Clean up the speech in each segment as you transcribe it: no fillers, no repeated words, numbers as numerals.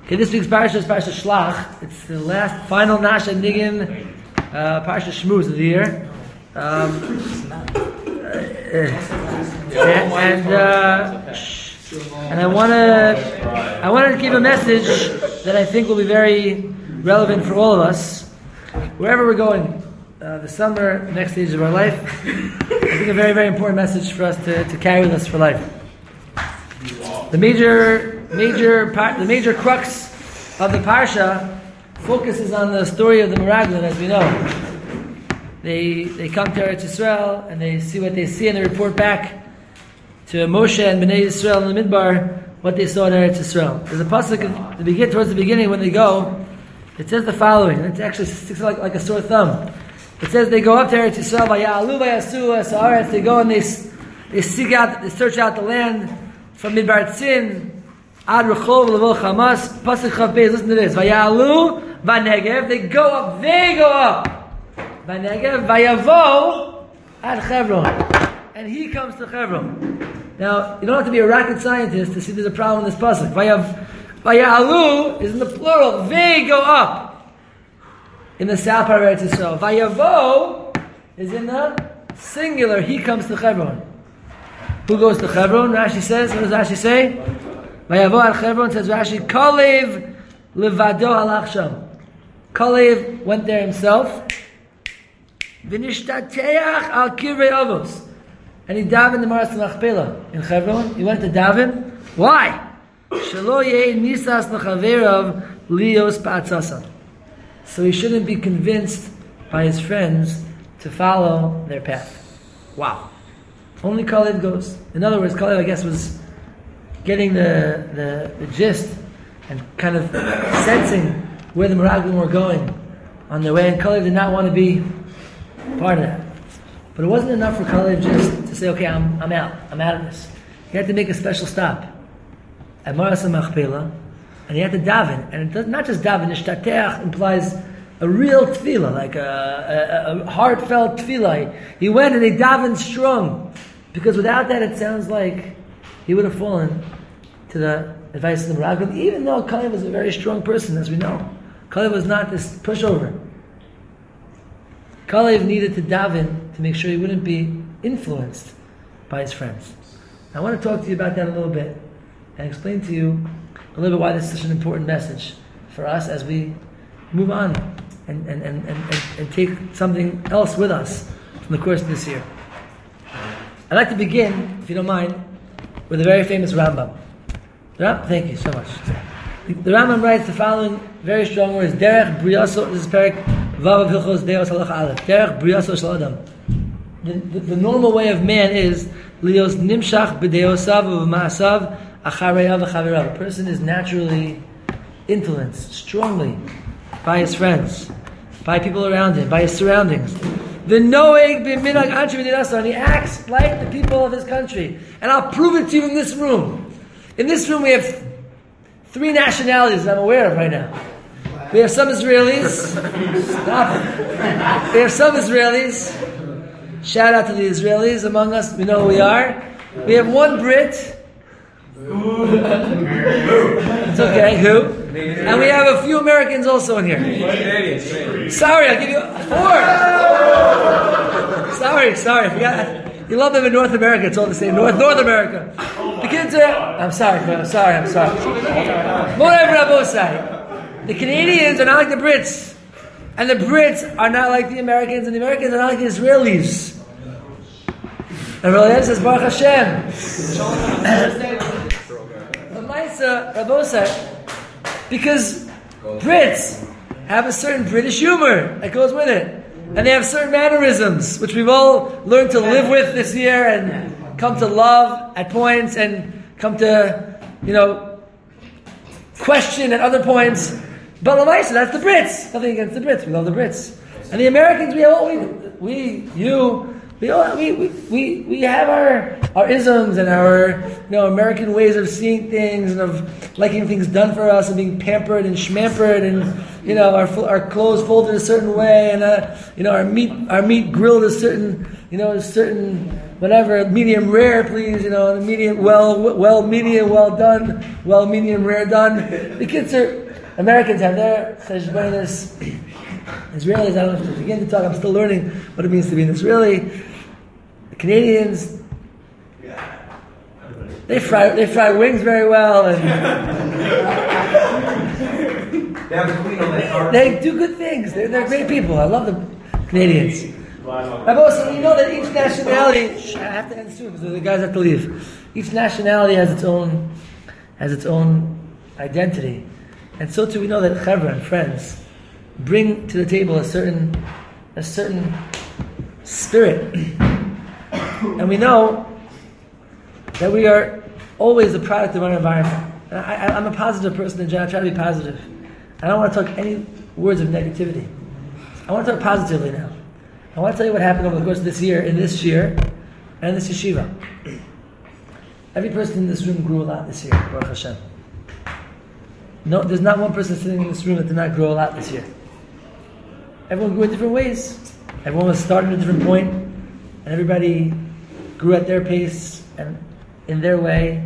Okay, this week's parsha is Parsha Shlach. It's the last final Nasha Nigin Parsha Shmuz of the year. And I wanted to give a message that I think will be very relevant for all of us, wherever we're going. The summer, the next stage of our life. I think a very, very important message for us to carry with us for life. The major crux of the parsha focuses on the story of the Meraglim, as we know. They come to Eretz Yisrael and they see what they see, and they report back to Moshe and Bnei Yisrael in the Midbar what they saw in Eretz Yisrael. There's a pasuk towards the beginning when they go. It says the following, and it actually sticks out like a sore thumb. It says they go up to Eretz Yisrael, Vaya'alu vayasu es haaretz. They go and they seek out, they search out the land from Midbar Tzin, Ad Rechov Levol Chamas. Pasuk Chav Beis. Listen to this. Vaya'alu vanegev. They go up. Vanegev vayavo ad Chevron, and he comes to Chevron. Now you don't have to be a rocket scientist to see there's a problem in this pasuk. Vaya'alu is in the plural. They go up. In the south part of Eretz Yisrael. Vayavo is in the singular. He comes to Hebron. Who goes to Hebron? Rashi says. What does Rashi say? Vayavo al Hebron, says Rashi. Kalev levado halach sham. Kalev went there himself. V'nishtateach al kivrei avos. And he davened the Maras Machpelah in Hebron. He went to daven. Why? Shelo yeh nisas l'chaverav lios pa'atzasam. So he shouldn't be convinced by his friends to follow their path. Wow. Only Kalev goes. In other words, Kalev, I guess, was getting the gist and kind of sensing where the Meraglim were going on their way, and Kalev did not want to be part of that. But it wasn't enough for Kalev just to say, okay, I'm out of this. He had to make a special stop at Maras Machpelah. And he had to daven, and it does not just daven. Ishtateach implies a real tefillah, like a heartfelt tefillah. He went and he davened strong, because without that, it sounds like he would have fallen to the advice of the Meraglim. Even though Kalev was a very strong person, as we know, Kalev was not this pushover. Kalev needed to daven to make sure he wouldn't be influenced by his friends. I want to talk to you about that a little bit and explain to you a little bit why this is such an important message for us as we move on and take something else with us from the course of this year. I'd like to begin, if you don't mind, with a very famous Rambam. Thank you so much. The Rambam writes the following very strong words. Derech briyaso, this is Perek Vav of Hilchos Deos Halacha Aleph. Derech briyaso shel Adam. The normal way of man is lios nimshach b'deosav u'v'ma'asav. A person is naturally influenced strongly by his friends, by people around him, by his surroundings. And he acts like the people of his country. And I'll prove it to you in this room. In this room we have 3 nationalities I'm aware of right now. We have some Israelis. Stop it. We have some Israelis. Shout out to the Israelis among us. We know who we are. We have one Brit. It's okay, who? And we have a few Americans also in here. Sorry, I'll give you 4. Sorry, I forgot. You love them in North America, it's all the same. North America. The kids are... I'm sorry. The Canadians are not like the Brits. And the Brits are not like the Americans, and the Americans are not like the Israelis. And Rabbi says, Baruch Hashem. Because Brits have a certain British humor that goes with it. And they have certain mannerisms, which we've all learned to live with this year and come to love at points and come to, question at other points. But Lamaisa, that's the Brits. Nothing against the Brits. We love the Brits. And the Americans, we have our isms and our American ways of seeing things and of liking things done for us and being pampered and schmampered and our clothes folded a certain way and our meat grilled a certain whatever, medium rare, please, medium medium well done, medium rare done. The kids Americans have their cheshbonos. Israelis, I don't have to begin to talk, I'm still learning what it means to be an Israeli. The Canadians, they fry wings very well, and they do good things. They're great people. I love the Canadians. But also, you know that each nationality, I have to end soon because the guys have to leave. Each nationality has its own identity. And so too we know that Chevron, friends, bring to the table a certain spirit. And we know that we are always a product of our environment. And I'm a positive person in general. I try to be positive. I don't want to talk any words of negativity. I want to talk positively now. I want to tell you what happened over the course of this year, and this yeshiva. Every person in this room grew a lot this year, Baruch Hashem. No, there's not one person sitting in this room that did not grow a lot this year. Everyone grew in different ways. Everyone was starting at a different point, and everybody grew at their pace and in their way.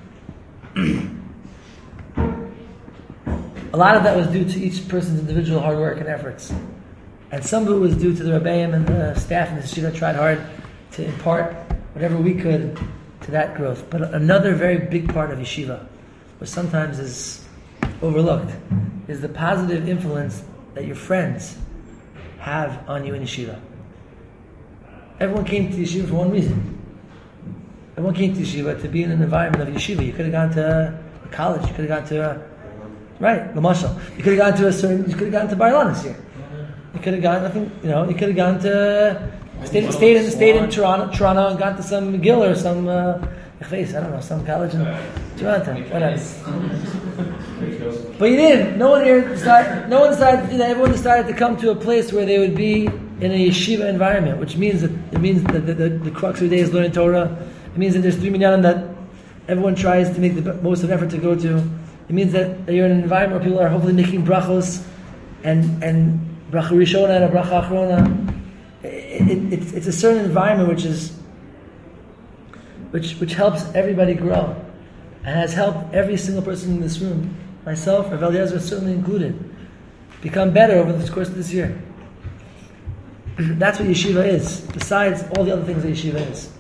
A lot of that was due to each person's individual hard work and efforts. And some of it was due to the Rebbeim and the staff in the yeshiva tried hard to impart whatever we could to that growth. But another very big part of yeshiva, which sometimes is overlooked, is the positive influence that your friends have on you in yeshiva. Everyone came to yeshiva for one reason. Everyone came to yeshiva to be in an environment of yeshiva. You could have gone to a college, you could have gone to Lamashal. You could have gone to Bar Ilan this year. You could have gone, you could have gone to, stayed in Toronto and gone to some McGill or some, I don't know, some college in Toronto, whatever. But you didn't. No one decided to do that. Everyone decided to come to a place where they would be in a yeshiva environment, which means that the crux of the day is learning Torah. It means that there's 3 minyanim that everyone tries to make the most of an effort to go to. It means that you're in an environment where people are hopefully making brachos and bracha rishona and a bracha achrona. It's a certain environment which helps everybody grow and has helped every single person in this room, myself, Rav Eliezer certainly included, become better over the course of this year. That's what yeshiva is, besides all the other things that yeshiva is.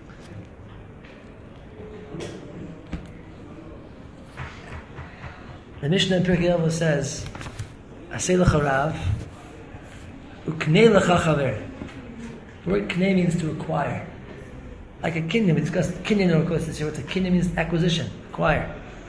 The Mishnah in Pirkei Avos says, "Aseh lecha rav, uknei lecha chaver." The word "knei" means to acquire. Like a kinyan, we discussed kinyan over the course this year. What's a kinyan means acquisition, acquire.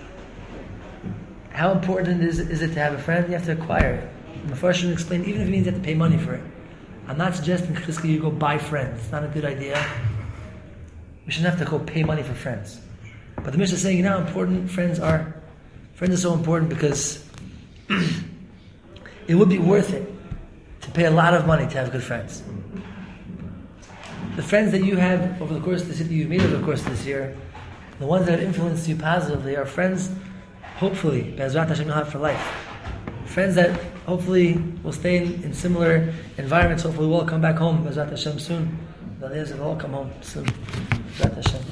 How important is it to have a friend? You have to acquire it. And the first one explained, even if it means you have to pay money for it. I'm not suggesting you go buy friends. It's not a good idea. We shouldn't have to go pay money for friends. But the Mishnah is saying, you know how important friends are? Friends are so important because it would be worth it to pay a lot of money to have good friends. The friends that you have over the course of this year, that you've made over the course of this year, the ones that have influenced you positively are friends, hopefully, Be'ezrat Hashem, you'll have for life. Friends that hopefully will stay in similar environments. Hopefully we'll all come back home, Be'ezrat Hashem, soon. We'll all come home soon, Be'ezrat Hashem.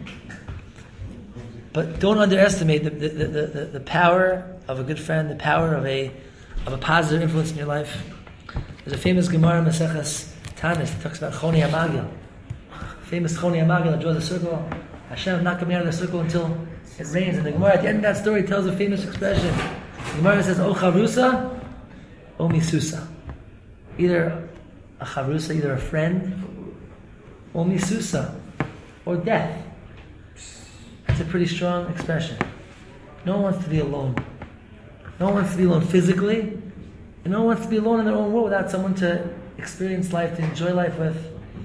But don't underestimate the power of a good friend, the power of a positive influence in your life. There's a famous Gemara in Maseches Tanis that talks about Choni HaMagil. Famous Choni HaMagil that draws a circle. Hashem not coming out of the circle until it rains. And the Gemara at the end of that story tells a famous expression. The Gemara says, "O charusa, O misusa." Either a charusa, either a friend, or misusa, or death. That's a pretty strong expression. No one wants to be alone. No one wants to be alone physically, and no one wants to be alone in their own world without someone to experience life, to enjoy life with.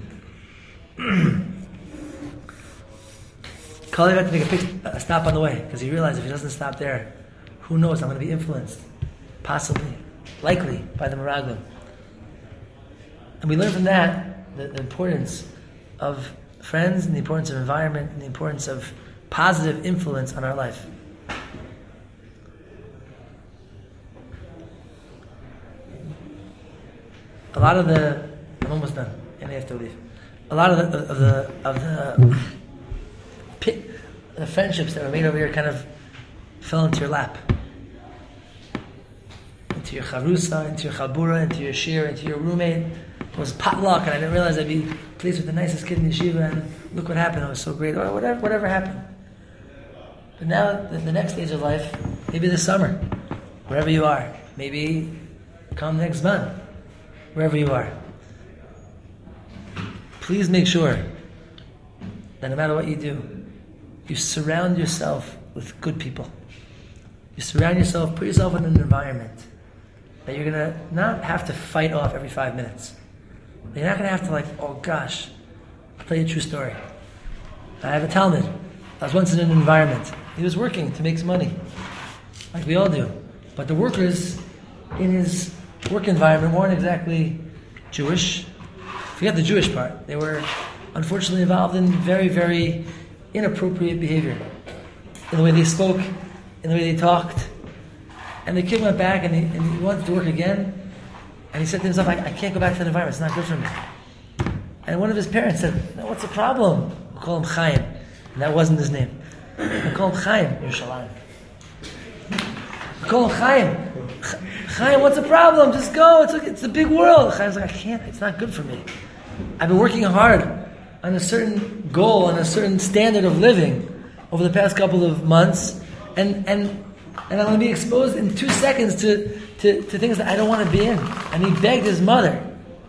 Kali had to make a stop on the way because he realized if he doesn't stop there, who knows, I'm going to be influenced, possibly, likely, by the Meraglim. And we learn from that the importance of friends and the importance of environment and the importance of positive influence on our life. I'm almost done, and I have to leave. a lot of the friendships that were made over here kind of fell into your lap, into your charusa, into your chabura, into your shir, into your roommate. It was potluck, and I didn't realize I'd be placed with the nicest kid in yeshiva, and look what happened. It was so great, or whatever happened. But now, the next stage of life, maybe this summer, wherever you are, maybe come next month, wherever you are. Please make sure that no matter what you do, you surround yourself with good people. You surround yourself, put yourself in an environment that you're going to not have to fight off every 5 minutes. You're not going to have to oh gosh, I'll tell you a true story. I have a Talmud. I was once in an environment. He was working to make some money, like we all do. But the workers in his work environment weren't exactly Jewish. Forget the Jewish part. They were unfortunately involved in very, very inappropriate behavior. In the way they spoke, in the way they talked. And the kid went back and he wanted to work again. And he said to himself, I can't go back to that environment. It's not good for me. And one of his parents said, no, what's the problem? We'll call him Chaim. And that wasn't his name. We'll call him Chaim, Yerushalayim. We'll call him Chaim. Chaim, what's the problem? Just go. It's a big world. Chaim's like, I can't. It's not good for me. I've been working hard on a certain goal, on a certain standard of living over the past couple of months. And I'm going to be exposed in 2 seconds to things that I don't want to be in. And he begged his mother.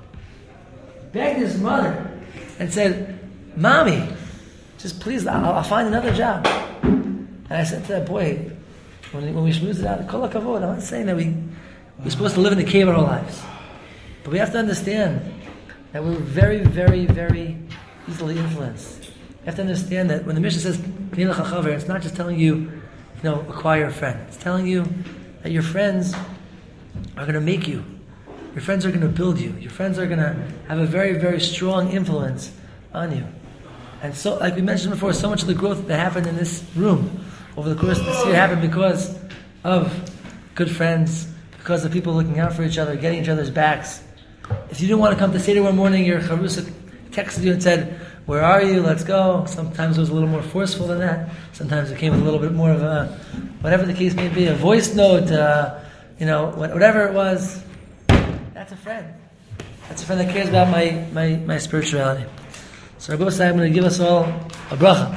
And said, Mommy, just please, I'll find another job. And I said to that boy, when we schmoozed it out, kol hakavod, I'm not saying that we're supposed to live in the cave our whole lives. But we have to understand that we're very, very, very easily influenced. You have to understand that when the Mishnah says, it's not just telling you, acquire a friend. It's telling you that your friends are going to make you. Your friends are going to build you. Your friends are going to have a very, very strong influence on you. And so, like we mentioned before, so much of the growth that happened in this room over the course of this year happened because of good friends, because of people looking out for each other, getting each other's backs. If you didn't want to come to Seder one morning, your charusa texted you and said, where are you? Let's go. Sometimes it was a little more forceful than that. Sometimes it came with a little bit more of a, whatever the case may be, a voice note, whatever it was. That's a friend. That's a friend that cares about my spirituality. So Rabbi Osai, I'm going to give us all a bracha.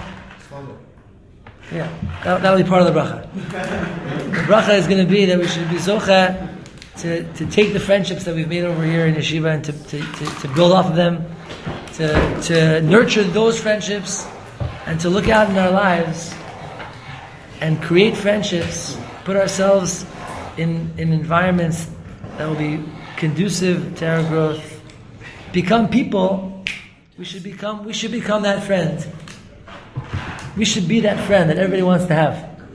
Yeah, that'll be part of the bracha. The bracha is going to be that we should be zocha to take the friendships that we've made over here in yeshiva and to build off of them, to nurture those friendships, and to look out in our lives and create friendships, put ourselves in environments that will be conducive to our growth. Become people. We should become that friend. We should be that friend that everybody wants to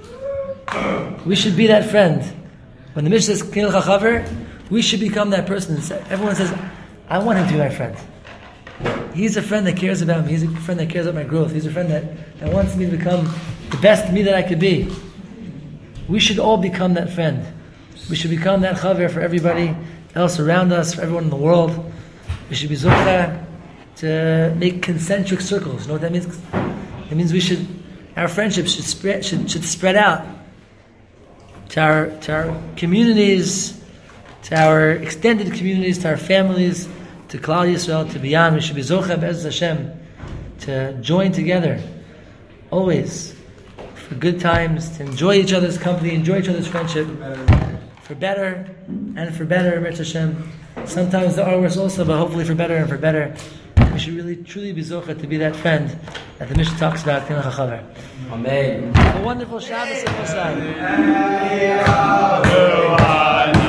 have. We should be that friend. When the Mishnah says Knil Chachaver, we should become that person. Everyone says, I want him to be my friend. He's a friend that cares about me. He's a friend that cares about my growth. He's a friend that wants me to become the best me that I could be. We should all become that friend. We should become that chaver for everybody else around us, for everyone in the world. We should be zochah to make concentric circles. You know what that means? It means our friendships should spread out to our communities, to our extended communities, to our families, to Klal Yisrael, to beyond. We should be zochah be'ez Hashem to join together always for good times, to enjoy each other's company, enjoy each other's friendship, for better and for better, Be'ez Hashem. Sometimes the hours also, but hopefully for better and for better. We should really, truly be zochah to be that friend that the Mishnah talks about. Amen. A wonderful Shabbos, Rabbi Osai.